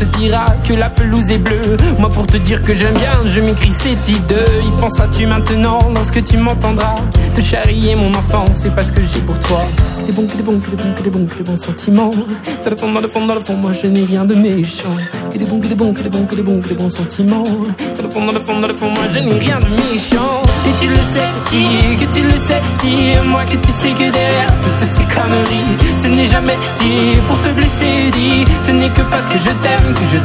te dira que la pelouse est bleue. Moi pour te dire que j'aime bien, je m'écris cette idée. Y penseras-tu maintenant lorsque tu m'entendras te charrier mon enfant, c'est parce que j'ai pour toi que des bons, que des bons, que des bons, que des bons, que des bons sentiments. Dans le fond, dans le fond, dans le fond, moi je n'ai rien de méchant. Que des bons, que des bons, que des bons, que des bons, que des bons sentiments. Dans le fond, dans le fond, dans le fond, moi je n'ai rien de méchant. Et tu le sais, que tu le sais, dis-moi que tu sais que derrière toutes ces conneries, ce n'est jamais dit pour te blesser, dis, ce n'est que parce que je t'aime que je